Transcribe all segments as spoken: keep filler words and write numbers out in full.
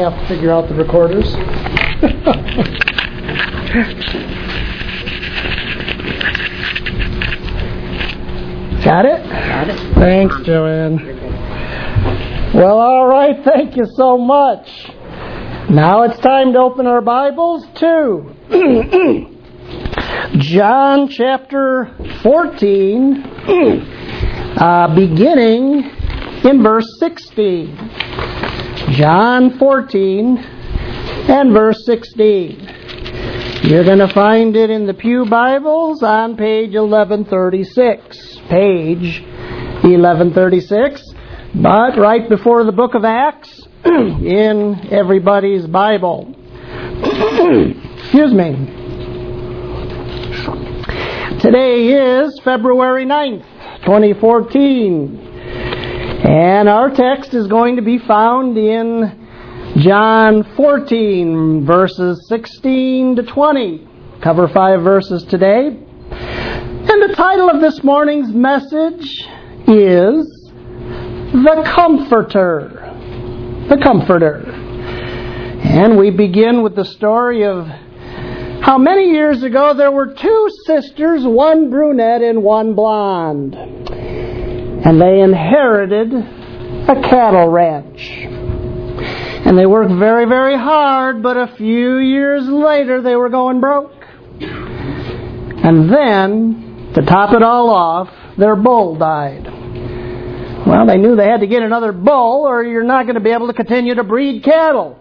have to figure out the recorders. Got it? Got it. Thanks, Joanne. Well, all right. Thank you so much. Now it's time to open our Bibles to John chapter fourteen, uh, beginning in verse sixteen. John fourteen and verse sixteen. You're going to find it in the Pew Bibles on page eleven thirty-six. Page eleven thirty-six. But right before the book of Acts in everybody's Bible. Excuse me. Today is February ninth, twenty fourteen. And our text is going to be found in John fourteen, verses sixteen to twenty. Cover five verses today. And the title of this morning's message is The Comforter. The Comforter. And we begin with the story of how many years ago there were two sisters, one brunette and one blonde. And they inherited a cattle ranch. And they worked very, very hard, but a few years later they were going broke. And then, to top it all off, their bull died. Well, they knew they had to get another bull or you're not going to be able to continue to breed cattle.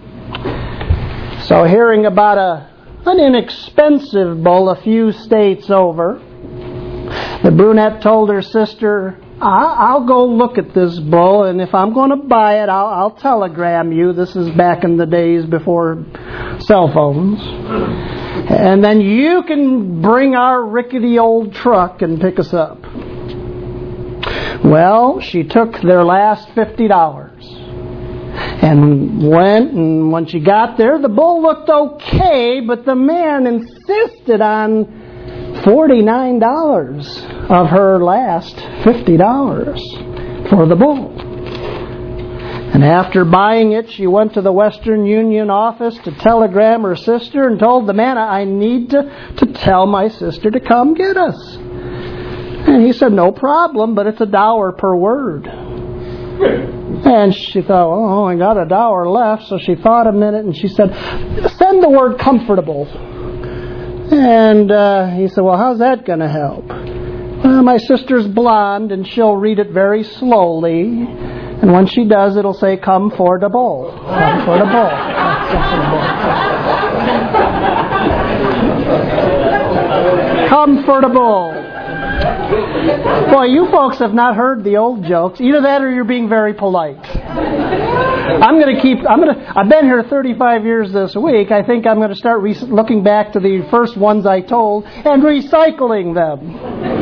So hearing about a, an inexpensive bull a few states over, the brunette told her sister, I'll go look at this bull, and if I'm going to buy it, I'll, I'll telegram you. This is back in the days before cell phones. And then you can bring our rickety old truck and pick us up. Well, she took their last fifty dollars and went, and when she got there, the bull looked okay, but the man insisted on forty-nine dollars of her last fifty dollars for the bull. And after buying it, she went to the Western Union office to telegram her sister and told the man, I need to, to tell my sister to come get us. And he said, no problem, but it's a dollar per word. And she thought, oh, I got a dollar left. So she thought a minute and she said, send the word comfortable. And uh, he said, well, how's that going to help? Well, my sister's blonde, and she'll read it very slowly. And when she does, it'll say, comfortable. Comfortable. Comfortable. Boy, you folks have not heard the old jokes. Either that or you're being very polite. I'm going to keep, I'm going to, I've been here thirty-five years this week. I think I'm going to start re- looking back to the first ones I told and recycling them.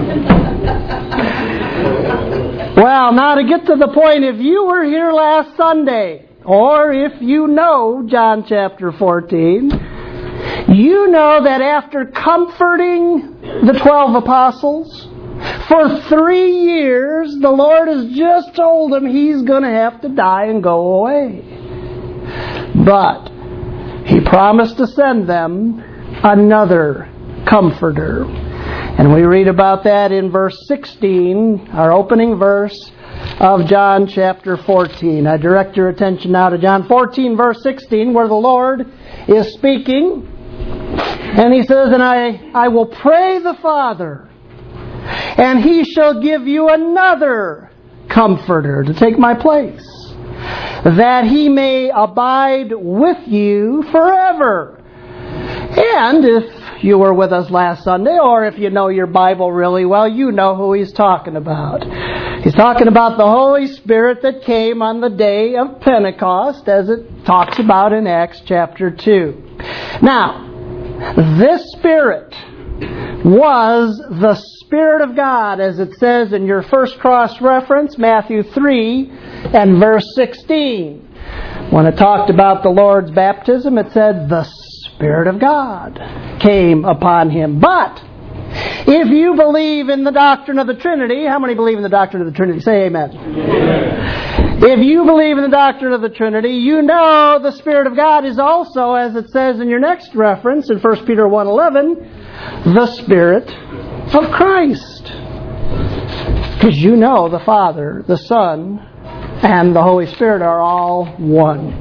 Well, now to get to the point, if you were here last Sunday, or if you know John chapter fourteen, you know that after comforting the twelve apostles, for three years, the Lord has just told them He's going to have to die and go away. But He promised to send them another Comforter. And we read about that in verse sixteen, our opening verse of John chapter fourteen. I direct your attention now to John fourteen, verse sixteen, where the Lord is speaking. And He says, and I, I will pray the Father, and He shall give you another Comforter to take my place, that He may abide with you forever. And if you were with us last Sunday, or if you know your Bible really well, you know who He's talking about. He's talking about the Holy Spirit that came on the day of Pentecost, as it talks about in Acts chapter two. Now, this Spirit was the Spirit of God, as it says in your first cross-reference, Matthew three and verse sixteen. When it talked about the Lord's baptism, it said the Spirit of God came upon Him. But If you believe in the doctrine of the Trinity, how many believe in the doctrine of the Trinity? Say amen. Amen. If you believe in the doctrine of the Trinity, you know the Spirit of God is also, as it says in your next reference in First Peter one eleven, the Spirit of Christ. Because you know the Father, the Son, and the Holy Spirit are all one.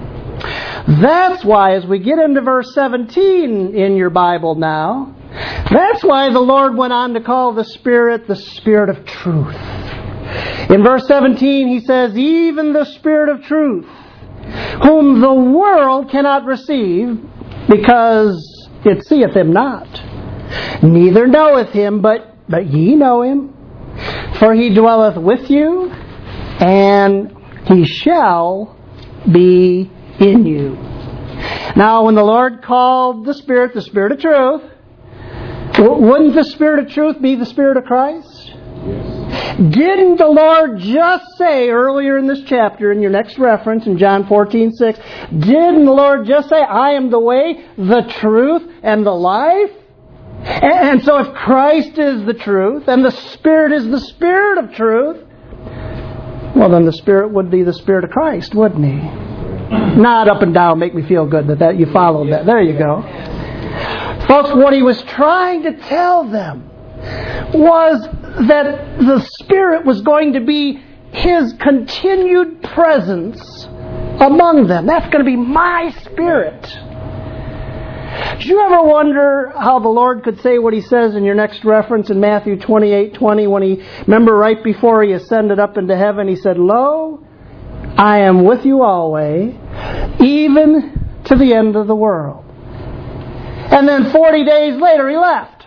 That's why as we get into verse seventeen in your Bible now, that's why the Lord went on to call the Spirit the Spirit of truth. In verse seventeen he says, even the Spirit of truth, whom the world cannot receive, because it seeth him not, neither knoweth him, but, but ye know him, for he dwelleth with you, and he shall be in you. Now, when the Lord called the Spirit the Spirit of truth, wouldn't the Spirit of truth be the Spirit of Christ? Yes. Didn't the Lord just say earlier in this chapter, in your next reference in John fourteen six, didn't the Lord just say, I am the way, the truth, and the life? And so if Christ is the truth, and the Spirit is the Spirit of truth, well then the Spirit would be the Spirit of Christ, wouldn't He? Not up and down, make me feel good that, that you followed that. There you go. Folks, what He was trying to tell them was that the Spirit was going to be His continued presence among them. That's going to be my Spirit. Did you ever wonder how the Lord could say what He says in your next reference in Matthew twenty-eight twenty when He, remember right before He ascended up into heaven, He said, Lo, I am with you always, even to the end of the world. And then forty days later He left.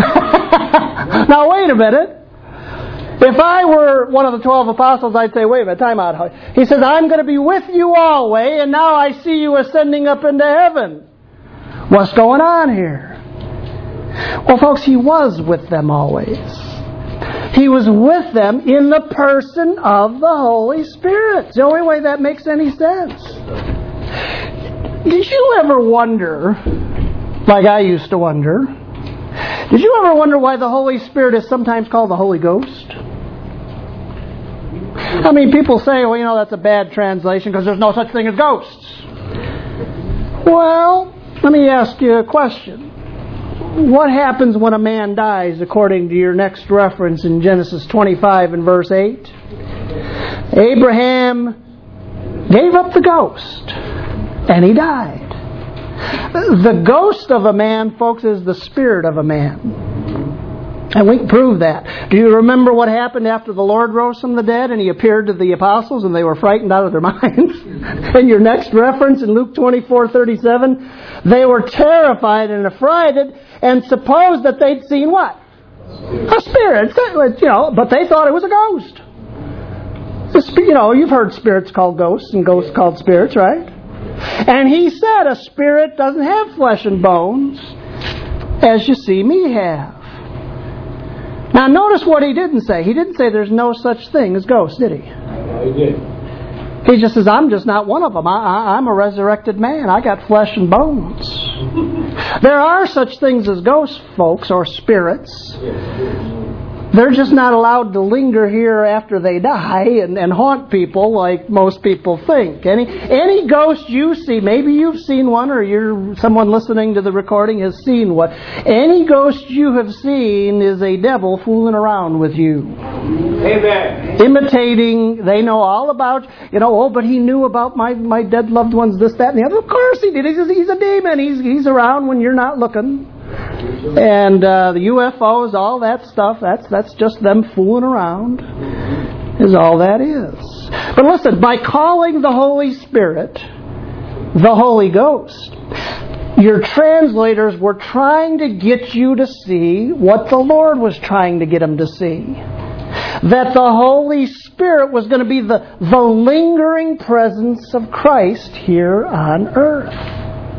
Now wait a minute. If I were one of the twelve apostles, I'd say, wait a minute, time out. He says, I'm going to be with you always, and now I see you ascending up into heaven. What's going on here? Well, folks, He was with them always. He was with them in the person of the Holy Spirit. It's the only way that makes any sense. Did you ever wonder, like I used to wonder, did you ever wonder why the Holy Spirit is sometimes called the Holy Ghost? I mean, people say, well, you know, that's a bad translation because there's no such thing as ghosts. Well, let me ask you a question. What happens when a man dies according to your next reference in Genesis twenty-five and verse eight? Abraham gave up the ghost and he died. The ghost of a man, folks, is the spirit of a man. And we can prove that. Do you remember what happened after the Lord rose from the dead and He appeared to the apostles and they were frightened out of their minds? In your next reference in Luke twenty-four thirty-seven, they were terrified and affrighted and supposed that they'd seen what? A spirit. You know, but they thought it was a ghost. You know, you've heard spirits called ghosts and ghosts called spirits, right? And He said a spirit doesn't have flesh and bones as you see me have. Now notice what He didn't say. He didn't say there's no such thing as ghosts, did He? No, He did. He just says, I'm just not one of them. I, I, I'm a resurrected man. I got flesh and bones. There are such things as ghosts, folks, or spirits. They're just not allowed to linger here after they die and, and haunt people like most people think. Any any ghost you see, maybe you've seen one or you're someone listening to the recording has seen one. Any ghost you have seen is a devil fooling around with you. Amen. Imitating, they know all about, you know, oh, but he knew about my, my dead loved ones, this, that, and the other. Of course he did. He's a, he's a demon. He's, he's around when you're not looking. And uh, the U F Os, all that stuff, that's that's just them fooling around, is all that is. But listen, by calling the Holy Spirit the Holy Ghost, your translators were trying to get you to see what the Lord was trying to get them to see. That the Holy Spirit was going to be the, the lingering presence of Christ here on earth.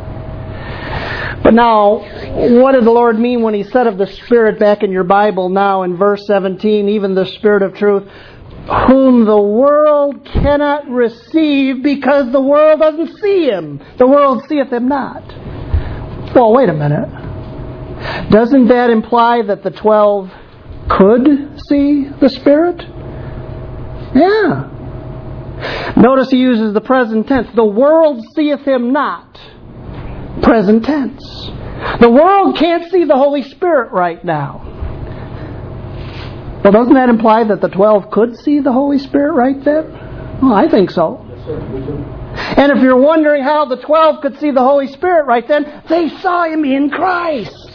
But now, what did the Lord mean when He said of the Spirit back in your Bible now in verse seventeen, even the Spirit of truth, whom the world cannot receive because the world doesn't see Him. The world seeth Him not. Well, wait a minute. Doesn't that imply that the twelve could see the Spirit? Yeah. Notice he uses the present tense. The world seeth him not. Present tense. The world can't see the Holy Spirit right now. Well, doesn't that imply that the twelve could see the Holy Spirit right then? Well, I think so. And if you're wondering how the twelve could see the Holy Spirit right then, they saw Him in Christ.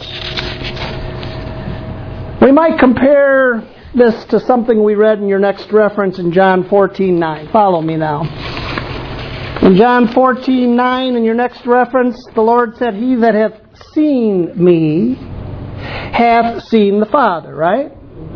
We might compare this to something we read in your next reference in John fourteen nine. Follow me now. In John fourteen nine, in your next reference, the Lord said, He that hath seen me hath seen the Father, right?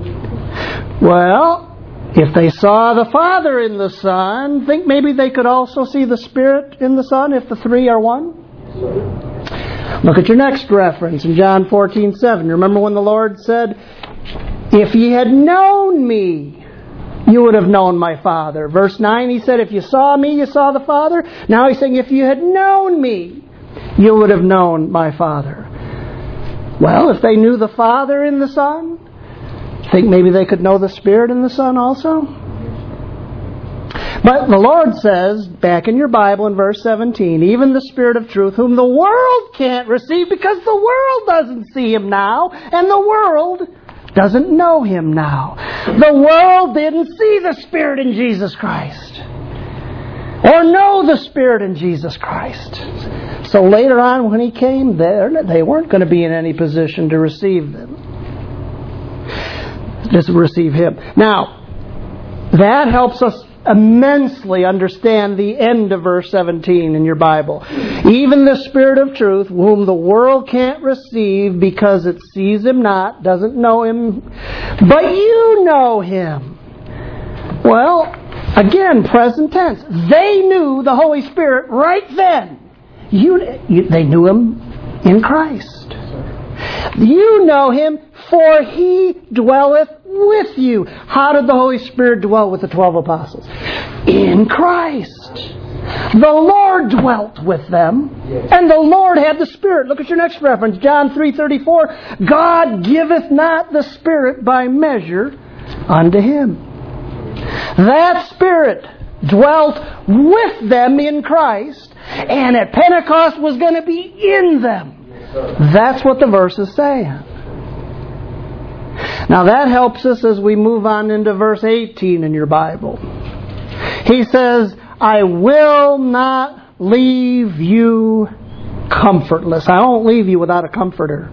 Well, if they saw the Father in the Son, think maybe they could also see the Spirit in the Son if the three are one? Look at your next reference in John fourteen seven. Remember when the Lord said, If ye had known me, you would have known my Father. Verse nine, He said, If you saw me, you saw the Father. Now He's saying, If you had known me, you would have known my Father. Well, if they knew the Father in the Son, think maybe they could know the Spirit in the Son also? But the Lord says, back in your Bible in verse seventeen, even the Spirit of truth, whom the world can't receive because the world doesn't see Him now, and the world doesn't know Him now. The world didn't see the Spirit in Jesus Christ, or know the Spirit in Jesus Christ. So later on when He came there, they weren't going to be in any position to receive them. Just receive Him. Now, that helps us immensely understand the end of verse seventeen in your Bible. Even the Spirit of truth, whom the world can't receive because it sees Him not, doesn't know Him, but you know Him. Well, again, present tense. They knew the Holy Spirit right then. You, you, they knew Him in Christ. You know Him, for He dwelleth with you. How did the Holy Spirit dwell with the twelve apostles? In Christ. The Lord dwelt with them, and the Lord had the Spirit. Look at your next reference, John three thirty-four. God giveth not the Spirit by measure unto Him. That Spirit dwelt with them in Christ, and at Pentecost was going to be in them. That's what the verse is saying. Now that helps us as we move on into verse eighteen in your Bible. He says, I will not leave you comfortless. I won't leave you without a comforter.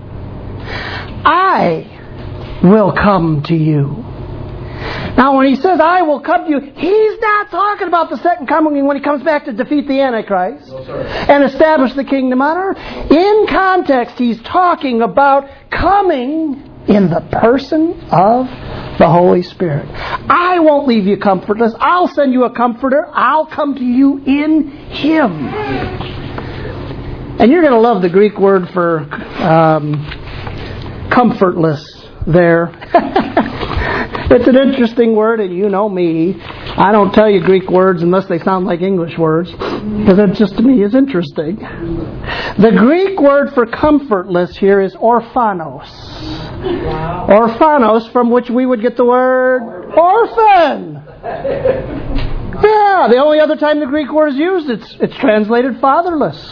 I will come to you. Now when He says, I will come to you, He's not talking about the second coming when He comes back to defeat the Antichrist no, and establish the kingdom on earth. In context, He's talking about coming in the person of the Holy Spirit. I won't leave you comfortless. I'll send you a comforter. I'll come to you in Him. And you're going to love the Greek word for um, comfortless there. It's an interesting word, and you know me. I don't tell you Greek words unless they sound like English words, because that just to me is interesting. The Greek word for comfortless here is orphanos. Wow. Orphanos, from which we would get the word orphan. Yeah, the only other time the Greek word is used, it's it's translated fatherless.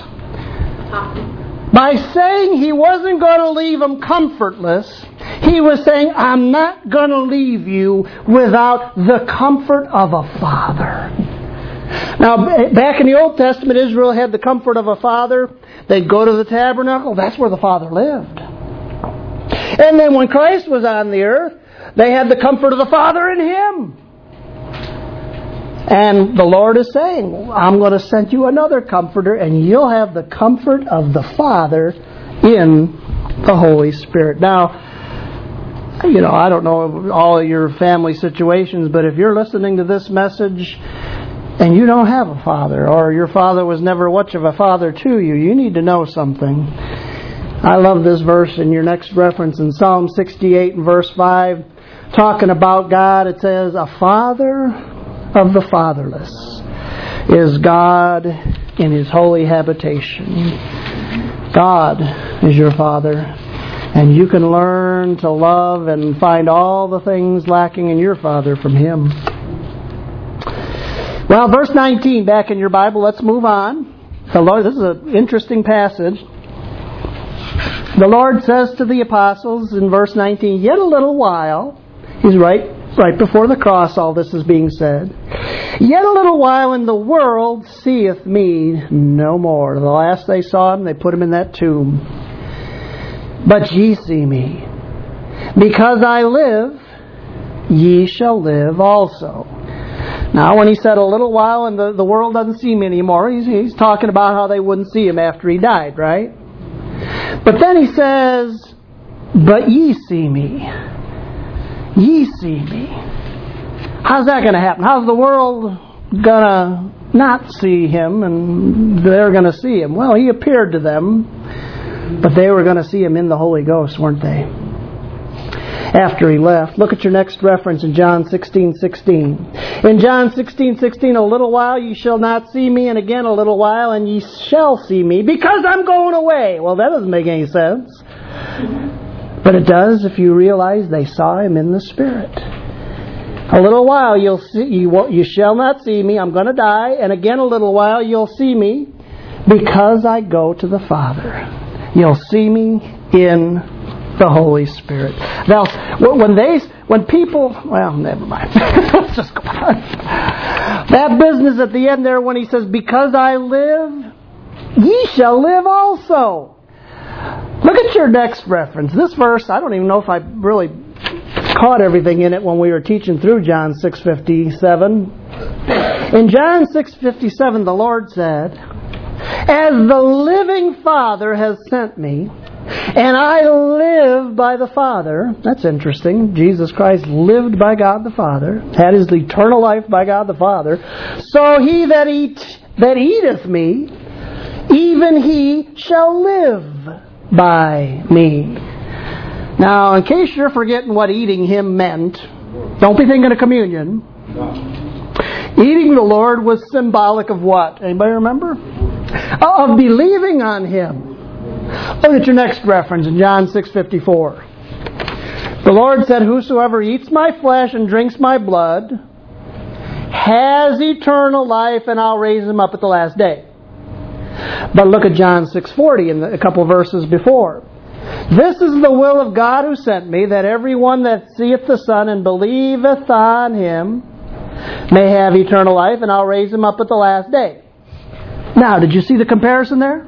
By saying He wasn't going to leave them comfortless, He was saying, I'm not going to leave you without the comfort of a father. Now, back in the Old Testament, Israel had the comfort of a father. They'd go to the tabernacle. That's where the Father lived. And then when Christ was on the earth, they had the comfort of the Father in Him. And the Lord is saying, I'm going to send you another comforter, and you'll have the comfort of the Father in the Holy Spirit. Now, you know, I don't know all of your family situations, but if you're listening to this message and you don't have a father, or your father was never much of a father to you, you need to know something. I love this verse in your next reference in Psalm sixty-eight and verse five, talking about God. It says, a father of the fatherless is God in His holy habitation. God is your Father. And you can learn to love and find all the things lacking in your Father from Him. Well, verse nineteen, back in your Bible, let's move on. The Lord, this is an interesting passage. The Lord says to the apostles in verse nineteen, yet a little while, He's right, right before the cross all this is being said. Yet a little while and the world seeth me no more. The last they saw Him, they put Him in that tomb. But ye see me. Because I live, ye shall live also. Now, when He said a little while and the, the world doesn't see me anymore, he's, he's talking about how they wouldn't see Him after He died, right? But then He says, but ye see me. Ye see me. How's that going to happen? How's the world going to not see Him and they're going to see Him? Well, He appeared to them, but they were going to see Him in the Holy Ghost, weren't they? After He left. Look at your next reference in John sixteen sixteen. In John sixteen sixteen, a little while ye shall not see me, and again a little while, and ye shall see me, because I'm going away. Well, that doesn't make any sense. But it does if you realize they saw Him in the Spirit. A little while you'll see, you, won't, you shall not see me, I'm going to die, and again a little while you'll see me, because I go to the Father. You'll see me in the Holy Spirit. Now, when they, when people, well, never mind. Let's just go on. That business at the end there when He says, because I live, ye shall live also. Look at your next reference. This verse, I don't even know if I really caught everything in it when we were teaching through John six fifty-seven. In John six fifty-seven, the Lord said, as the living Father has sent me, and I live by the Father. That's interesting. Jesus Christ lived by God the Father, had His eternal life by God the Father. So he that eat that eateth me, even he shall live by me. Now, in case you're forgetting what eating Him meant, don't be thinking of communion. Eating the Lord was symbolic of what? Anybody remember? Of believing on Him. Look at your next reference in John six fifty-four. The Lord said, whosoever eats my flesh and drinks my blood has eternal life, and I'll raise him up at the last day. But look at John six forty in a couple verses before. This is the will of God who sent me, that everyone that seeth the Son and believeth on Him may have eternal life, and I'll raise him up at the last day. Now, did you see the comparison there?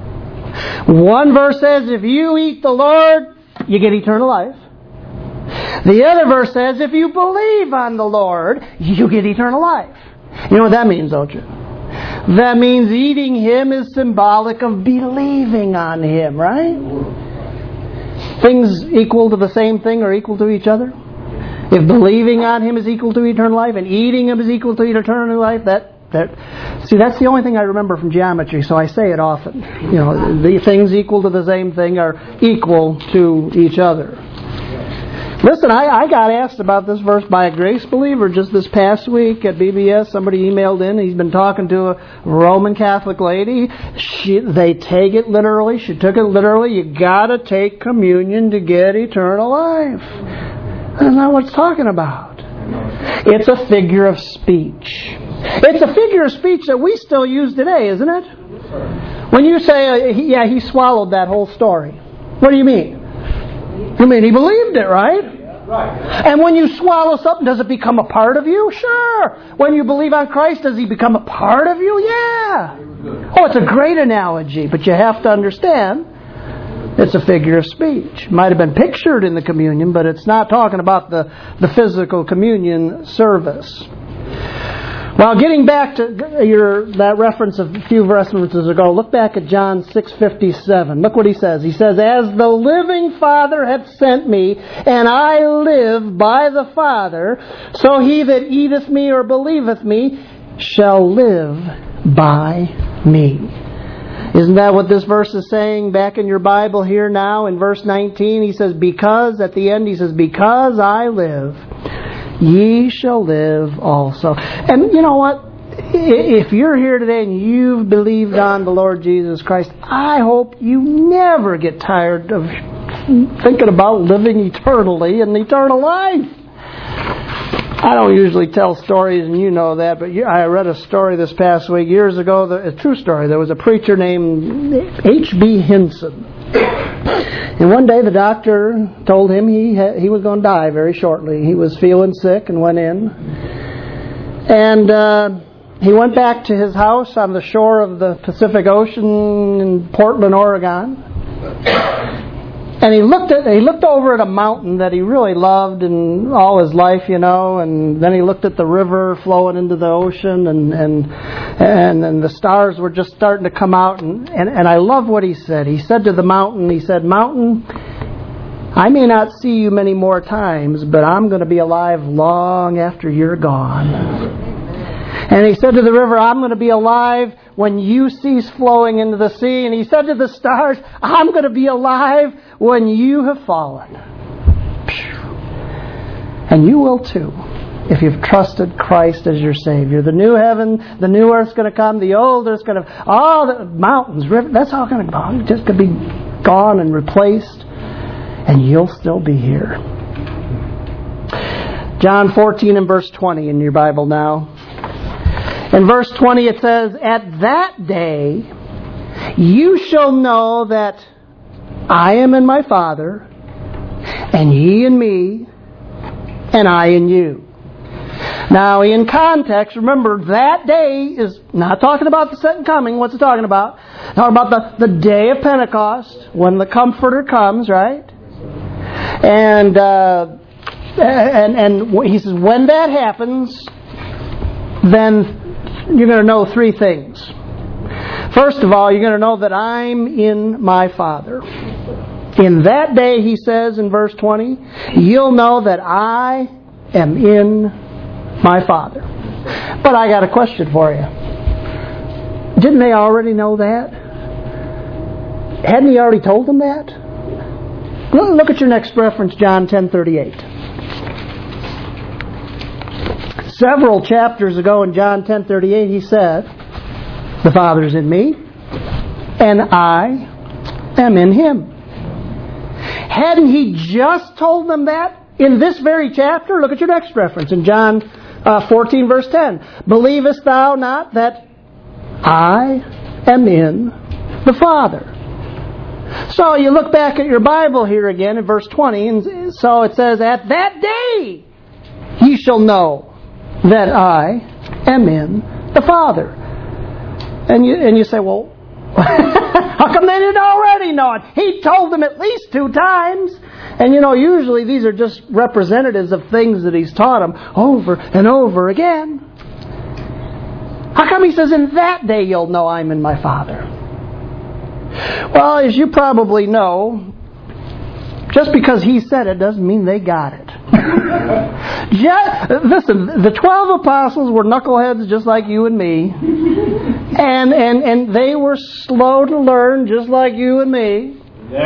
One verse says, if you eat the Lord, you get eternal life. The other verse says, if you believe on the Lord, you get eternal life. You know what that means, don't you? That means eating Him is symbolic of believing on Him, right? Things equal to the same thing or equal to each other. If believing on Him is equal to eternal life and eating Him is equal to eternal life, that That, see, that's the only thing I remember from geometry, so I say it often. You know, the things equal to the same thing are equal to each other. Listen, I, I got asked about this verse by a Grace believer just this past week at B B S. Somebody emailed in. He's been talking to a Roman Catholic lady. She, they take it literally. She took it literally. You got to take communion to get eternal life. That's not what it's talking about. It's a figure of speech. It's a figure of speech that we still use today, isn't it? When you say, uh, he, yeah, he swallowed that whole story. What do you mean? You mean he believed it, right? Right. And when you swallow something, does it become a part of you? Sure. When you believe on Christ, does He become a part of you? Yeah. Oh, it's a great analogy, but you have to understand it's a figure of speech. It might have been pictured in the communion, but it's not talking about the, the physical communion service. Well, getting back to your that reference of a few references ago, look back at John six fifty-seven. Look what he says. He says, as the living Father hath sent me, and I live by the Father, so he that eateth me or believeth me shall live by me. Isn't that what this verse is saying back in your Bible here now in verse nineteen? He says, because, at the end he says, because I live, ye shall live also. And you know what? If you're here today and you've believed on the Lord Jesus Christ, I hope you never get tired of thinking about living eternally and eternal life. I don't usually tell stories, and you know that, but I read a story this past week, years ago, a true story. There was a preacher named H B Hinson. And one day the doctor told him he ha- he was going to die very shortly. He was feeling sick and went in. And uh, he went back to his house on the shore of the Pacific Ocean in Portland, Oregon. And he looked at he looked over at a mountain that he really loved in all his life, you know, and then he looked at the river flowing into the ocean, and and and, and the stars were just starting to come out, and, and, and I love what he said. He said to the mountain, he said, "Mountain, I may not see you many more times, but I'm going to be alive long after you're gone." And he said to the river, "I'm going to be alive when you cease flowing into the sea." And he said to the stars, "I'm going to be alive when you have fallen." And you will too, if you've trusted Christ as your Savior. The new heaven, the new earth's going to come, the old earth's going to, all the mountains, rivers, that's all going to go. Just going to be gone and replaced. And you'll still be here. John fourteen and verse twenty in your Bible now. In verse twenty it says, "At that day you shall know that I am in my Father, and ye in me, and I in you." Now, in context, remember, that day is not talking about the second coming. What's it talking about? It's talking about the, the day of Pentecost, when the Comforter comes, right? And, uh, and, and he says, when that happens, then you're going to know three things. First of all, you're going to know that I'm in my Father. In that day, he says in verse twenty, you'll know that I am in my Father. But I got a question for you. Didn't they already know that? Hadn't he already told them that? Look at your next reference, John ten thirty-eight. Several chapters ago in John ten thirty-eight, he said, "The Father's in me, and I am in Him." Hadn't he just told them that in this very chapter? Look at your next reference in John uh, fourteen, verse ten. "Believest thou not that I am in the Father?" So you look back at your Bible here again in verse twenty, and so it says, "At that day ye shall know that I am in the Father." And you and you say, well, how come they didn't already know it? He told them at least two times. And you know, usually these are just representatives of things that He's taught them over and over again. How come He says, in that day you'll know I'm in my Father? Well, as you probably know, just because He said it doesn't mean they got it. Just, listen, the twelve apostles were knuckleheads just like you and me. And and and they were slow to learn just like you and me.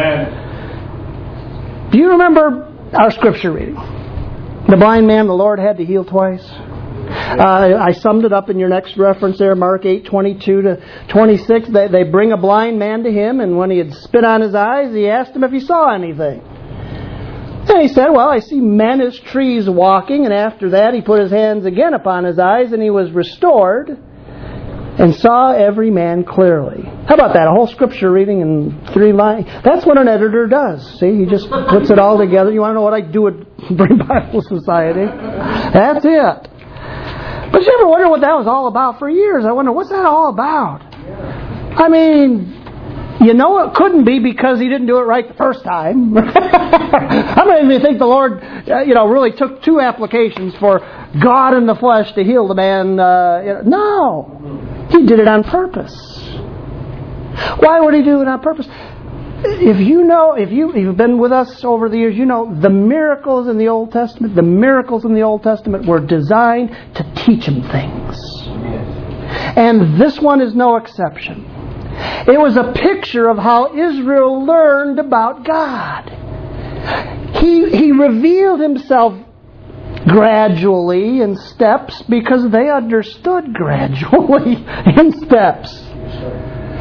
Yeah. Do you remember our scripture reading? The blind man the Lord had to heal twice. Uh, I summed it up in your next reference there, Mark eight twenty-two to twenty-six. They, they bring a blind man to Him, and when he had spit on his eyes, He asked him if he saw anything. And he said, well, I see men as trees walking. And after that, he put his hands again upon his eyes, and he was restored and saw every man clearly. How about that? A whole scripture reading in three lines. That's what an editor does. See, he just puts it all together. You want to know what I do at Brain Bible Society? That's it. But you ever wonder what that was all about? For years, I wonder, what's that all about? I mean, you know it couldn't be because He didn't do it right the first time. I don't even think the Lord, uh, you know, really took two applications for God in the flesh to heal the man. Uh, you know. No, He did it on purpose. Why would He do it on purpose? If you know, if you, if you've been with us over the years, you know the miracles in the Old Testament, the miracles in the Old Testament were designed to teach them things. And this one is no exception. It was a picture of how Israel learned about God. He, he revealed Himself gradually in steps because they understood gradually in steps.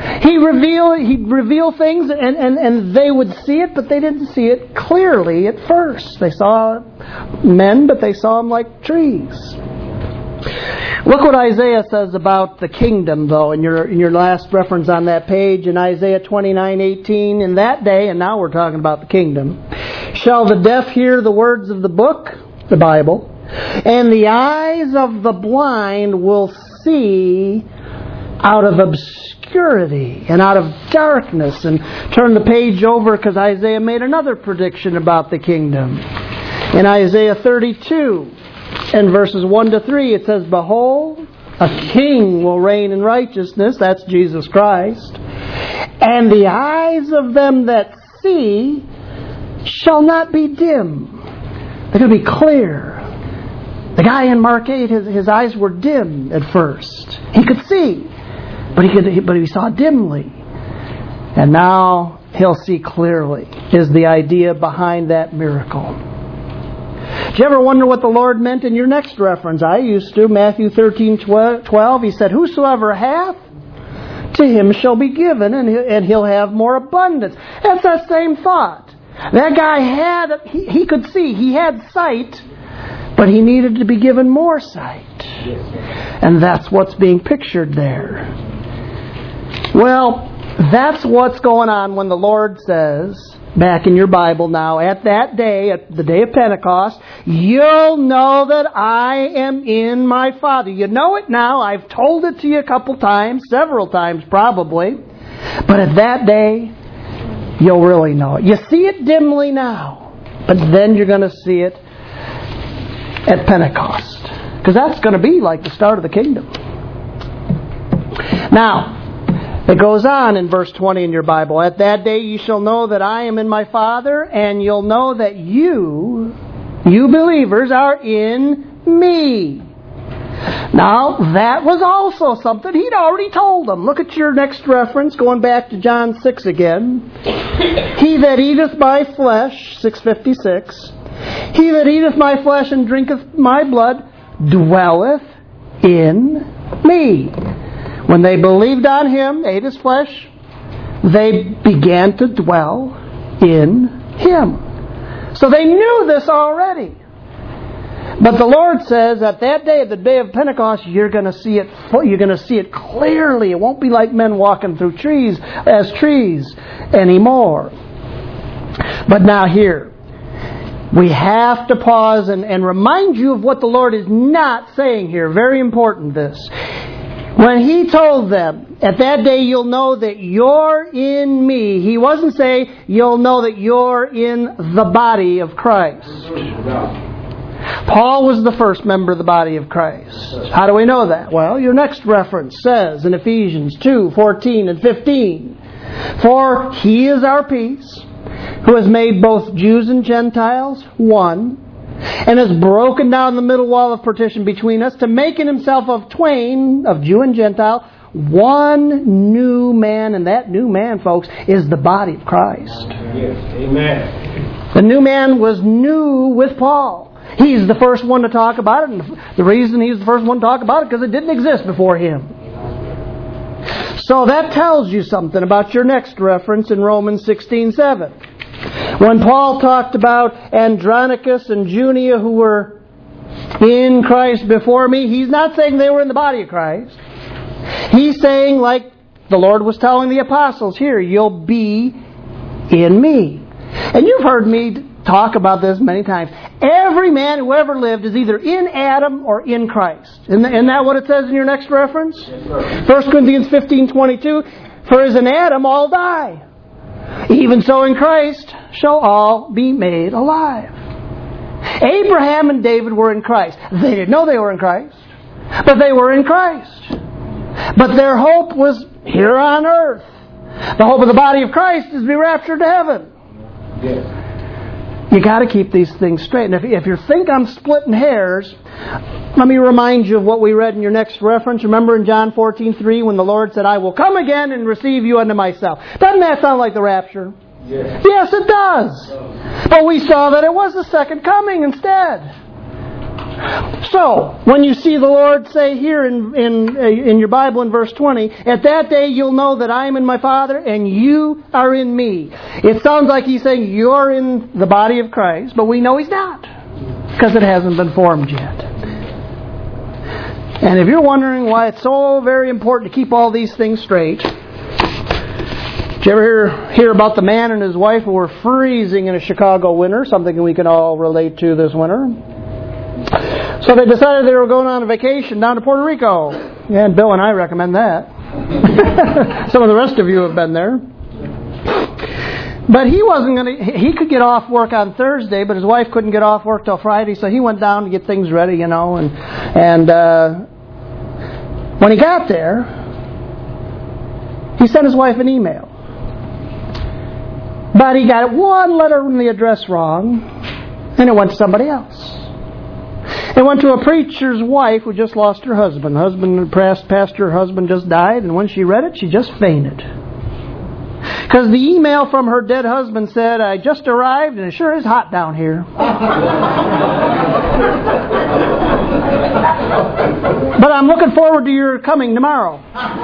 He revealed he'd reveal things and, and, and they would see it, but they didn't see it clearly at first. They saw men, but they saw them like trees. Look what Isaiah says about the kingdom, though, in your in your last reference on that page in Isaiah twenty-nine eighteen. In that day, and now we're talking about the kingdom, shall the deaf hear the words of the book, the Bible, and the eyes of the blind will see out of obscurity and out of darkness. And turn the page over because Isaiah made another prediction about the kingdom. In Isaiah thirty-two and verses one to three, it says, behold, a king will reign in righteousness. That's Jesus Christ. And the eyes of them that see shall not be dim. They're going to be clear. The guy in Mark eight, his, his eyes were dim at first. He could see, but he could, but he saw dimly. And now he'll see clearly, is the idea behind that miracle. Did you ever wonder what the Lord meant in your next reference? I used to. Matthew thirteen twelve, He said, whosoever hath, to him shall be given, and he'll have more abundance. That's that same thought. That guy had, he, he could see, he had sight, but he needed to be given more sight. And that's what's being pictured there. Well, that's what's going on when the Lord says, back in your Bible now, at that day, at the day of Pentecost, you'll know that I am in my Father. You know it now. I've told it to you a couple times, several times probably. But at that day, you'll really know it. You see it dimly now, but then you're going to see it at Pentecost. Because that's going to be like the start of the kingdom. Now, it goes on in verse twenty in your Bible. At that day you shall know that I am in my Father, and you'll know that you, you believers, are in me. Now, that was also something he'd already told them. Look at your next reference, going back to John six again. He that eateth my flesh, six fifty-six, he that eateth my flesh and drinketh my blood dwelleth in me. When they believed on him, ate his flesh, they began to dwell in him. So they knew this already. But the Lord says at that day, at the day of Pentecost, you're going to see it. You're going to see it clearly. It won't be like men walking through trees as trees anymore. But now here, we have to pause and, and remind you of what the Lord is not saying here. Very important, this. When He told them, at that day you'll know that you're in me, He wasn't saying you'll know that you're in the body of Christ. Paul was the first member of the body of Christ. How do we know that? Well, your next reference says in Ephesians two fourteen and fifteen, for He is our peace, who has made both Jews and Gentiles one, and has broken down the middle wall of partition between us, to make in Himself of twain, of Jew and Gentile, one new man. And that new man, folks, is the body of Christ. Yes. Amen. The new man was new with Paul. He's the first one to talk about it, and the reason he's the first one to talk about it, because it didn't exist before him. So that tells you something about your next reference in Romans sixteen seven. When Paul talked about Andronicus and Junia, who were in Christ before me, he's not saying they were in the body of Christ. He's saying, like the Lord was telling the apostles here, you'll be in me. And you've heard me talk about this many times. Every man who ever lived is either in Adam or in Christ. Isn't that what it says in your next reference? Yes, First Corinthians fifteen twenty-two, for as in Adam all die, even so in Christ shall all be made alive. Abraham and David were in Christ. They didn't know they were in Christ, but they were in Christ. But their hope was here on earth. The hope of the body of Christ is to be raptured to heaven. Yes. You got to keep these things straight. And if, if you think I'm splitting hairs, let me remind you of what we read in your next reference. Remember in John fourteen three when the Lord said, I will come again and receive you unto myself. Doesn't that sound like the rapture? Yes, yes it does. But we saw that it was the second coming instead. So, when you see the Lord say here in, in, in your Bible in verse twenty, at that day you'll know that I am in my Father and you are in me. It sounds like He's saying you're in the body of Christ, but we know He's not, because it hasn't been formed yet. And if you're wondering why it's so very important to keep all these things straight, did you ever hear, hear about the man and his wife who were freezing in a Chicago winter, something we can all relate to this winter? So they decided they were going on a vacation down to Puerto Rico. Yeah, and Bill and I recommend that. Some of the rest of you have been there. But he wasn't going to, he could get off work on Thursday, but his wife couldn't get off work till Friday, so he went down to get things ready, you know, and, and, uh, when he got there, he sent his wife an email. But he got one letter from the address wrong, and it went to somebody else. It went to a preacher's wife who just lost her husband. Husband, pastor, husband just died, and when she read it, she just fainted. Because the email from her dead husband said, I just arrived, and it sure is hot down here. But I'm looking forward to your coming tomorrow.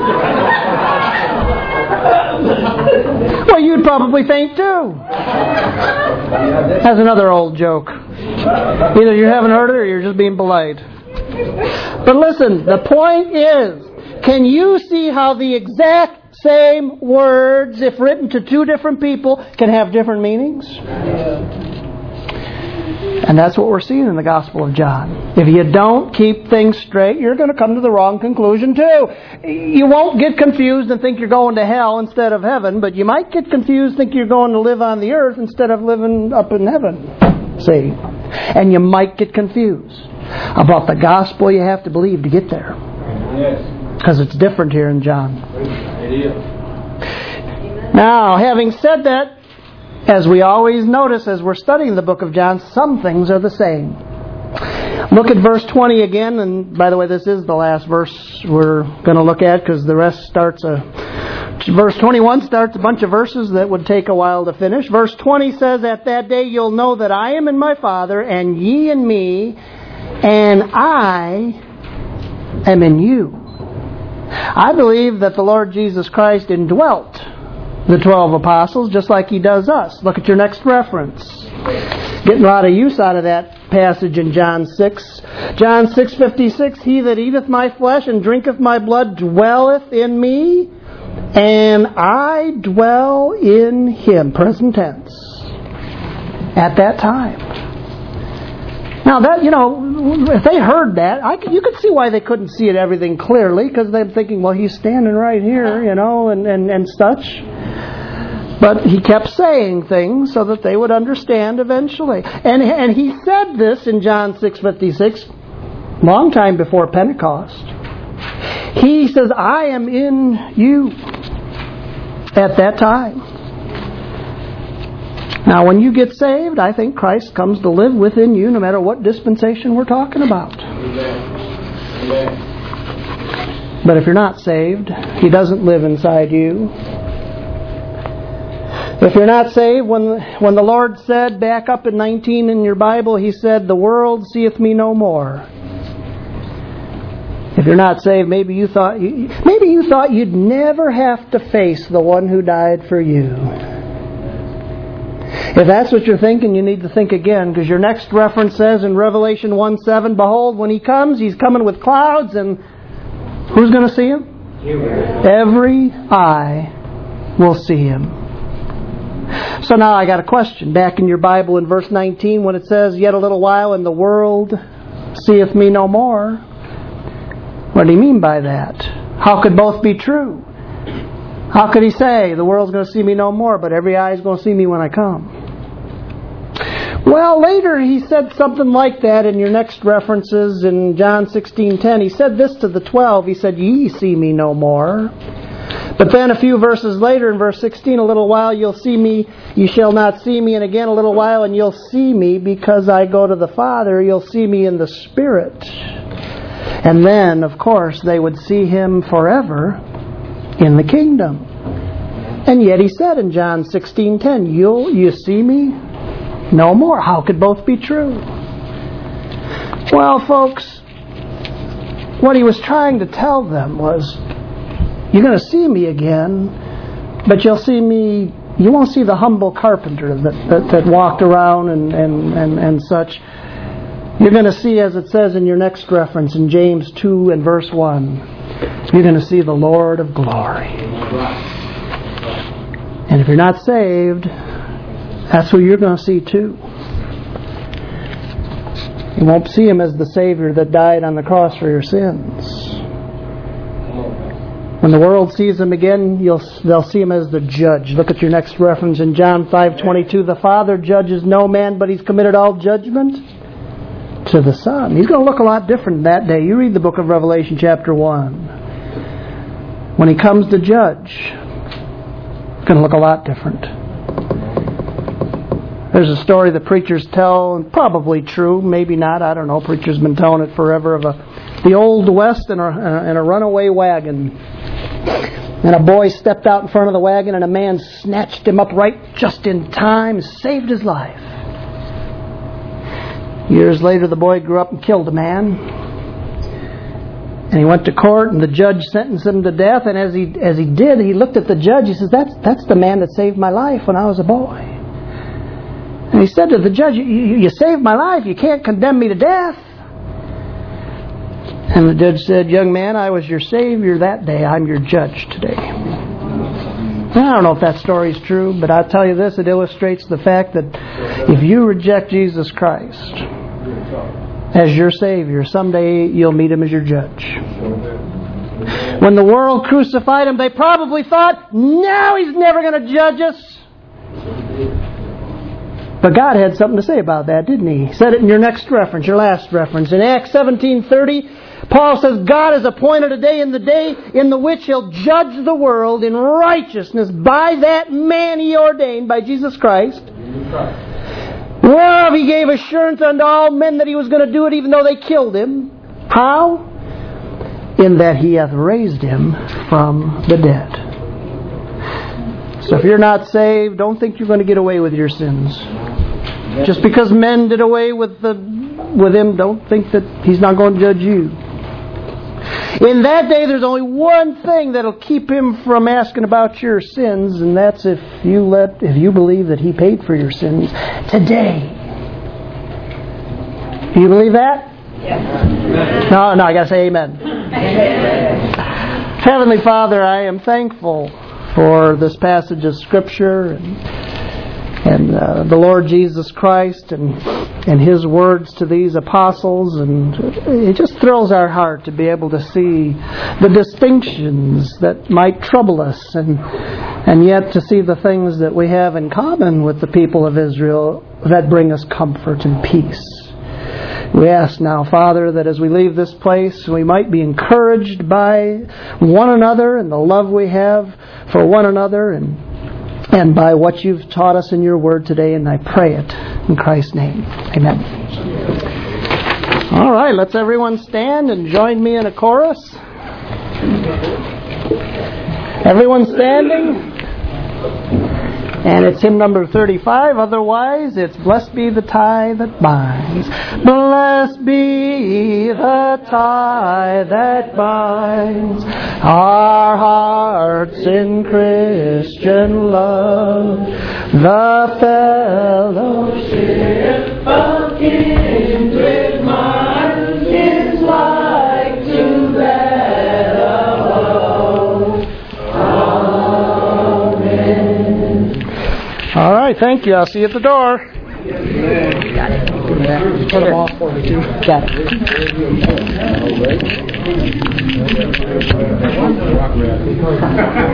Well, you'd probably faint too. That's another old joke. Either you haven't heard it or you're just being polite. But listen, the point is, can you see how the exact same words, if written to two different people, can have different meanings? And that's what we're seeing in the Gospel of John. If you don't keep things straight, you're going to come to the wrong conclusion too. You won't get confused and think you're going to hell instead of heaven, but you might get confused and think you're going to live on the earth instead of living up in heaven. See? And you might get confused about the gospel you have to believe to get there. Because it's different here in John. Now, having said that, as we always notice as we're studying the book of John, some things are the same. Look at verse twenty again, and by the way, this is the last verse we're going to look at, because the rest starts a... Verse twenty-one starts a bunch of verses that would take a while to finish. Verse twenty says, at that day you'll know that I am in my Father, and ye in me, and I am in you. I believe that the Lord Jesus Christ indwelt the twelve apostles just like He does us. Look at your next reference. Getting a lot of use out of that passage in John six. John six fifty-six, he that eateth my flesh and drinketh my blood dwelleth in me, and I dwell in him. Present tense. At that time. Now that, you know, if they heard that, I could, you could see why they couldn't see it everything clearly, because they're thinking, well, He's standing right here, you know, and, and, and such. But He kept saying things so that they would understand eventually. And and He said this in John six fifty-six, long time before Pentecost. He says, I am in you at that time. Now, when you get saved, I think Christ comes to live within you no matter what dispensation we're talking about. Amen. Amen. But if you're not saved, He doesn't live inside you. If you're not saved, when, when the Lord said, back up in nineteen in your Bible, He said, the world seeth me no more. If you're not saved, maybe you thought you, maybe you thought you'd never have to face the one who died for you. If that's what you're thinking, you need to think again, because your next reference says in Revelation one seven, behold, when He comes, He's coming with clouds, and who's going to see Him? Every eye will see Him. So now I got a question. Back in your Bible in verse nineteen, when it says, yet a little while and the world seeth me no more. What do you mean by that? How could both be true? How could He say, the world's going to see me no more, but every eye is going to see me when I come? Well, later He said something like that in your next references in John sixteen ten. He said this to the twelve. He said, ye see me no more. But then a few verses later in verse sixteen, a little while you'll see me, you shall not see me, and again a little while and you'll see me because I go to the Father, you'll see me in the Spirit. And then, of course, they would see Him forever in the kingdom. And yet He said in John sixteen ten, you'll you see me no more. How could both be true? Well, folks, what he was trying to tell them was, you're going to see me again, but you'll see me, you won't see the humble carpenter that, that, that walked around and, and, and, and such. You're going to see, as it says in your next reference in James two and verse one, you're going to see the Lord of glory. And if you're not saved, that's who you're going to see too. You won't see Him as the Savior that died on the cross for your sins. When the world sees Him again, you'll, they'll see Him as the judge. Look at your next reference in John five twenty-two. The Father judges no man, but He's committed all judgment to the Son. He's going to look a lot different that day. You read the book of Revelation chapter one. When He comes to judge, it's going to look a lot different. There's a story the preachers tell, and probably true, maybe not, I don't know. Preachers have been telling it forever, of a, the Old West and a, and a runaway wagon. And a boy stepped out in front of the wagon, and a man snatched him up right just in time, saved his life. Years later, the boy grew up and killed a man. And he went to court, and the judge sentenced him to death. And as he as he did, he looked at the judge. He says, "That's that's the man that saved my life when I was a boy." And he said to the judge, "You, you saved my life. You can't condemn me to death." And the judge said, "Young man, I was your Savior that day. I'm your judge today." I don't know if that story is true, but I'll tell you this, it illustrates the fact that if you reject Jesus Christ as your Savior, someday you'll meet Him as your judge. When the world crucified Him, they probably thought, "Now He's never going to judge us." But God had something to say about that, didn't He? He said it in your next reference, your last reference. In Acts seventeen thirty, Paul says, "God has appointed a day in the day in the which He'll judge the world in righteousness by that man He ordained," by Jesus Christ. "Whereof He gave assurance unto all men that He was going to do it even though they killed Him." How? "In that He hath raised Him from the dead." So if you're not saved, don't think you're going to get away with your sins. Just because men did away with the with Him, don't think that He's not going to judge you. In that day, there's only one thing that'll keep Him from asking about your sins, and that's if you let if you believe that He paid for your sins today. Do you believe that? Yes. No, no, I got to say amen. Amen. Heavenly Father, I am thankful for this passage of Scripture and, and uh, the Lord Jesus Christ and and His words to these apostles, and it just thrills our heart to be able to see the distinctions that might trouble us, and and yet to see the things that we have in common with the people of Israel that bring us comfort and peace. We ask now, Father, that as we leave this place, we might be encouraged by one another and the love we have for one another, and and by what You've taught us in Your Word today, and I pray it in Christ's name. Amen. All right, let's everyone stand and join me in a chorus. Everyone standing? And it's hymn number thirty-five. Otherwise, it's "Blessed be the tie that binds." Blessed be the tie that binds our hearts in Christian love, the fellowship of kindred minds is like to that above. Amen. All right, thank you. I'll see you at the door. Got it. Put them off for me too. Got it.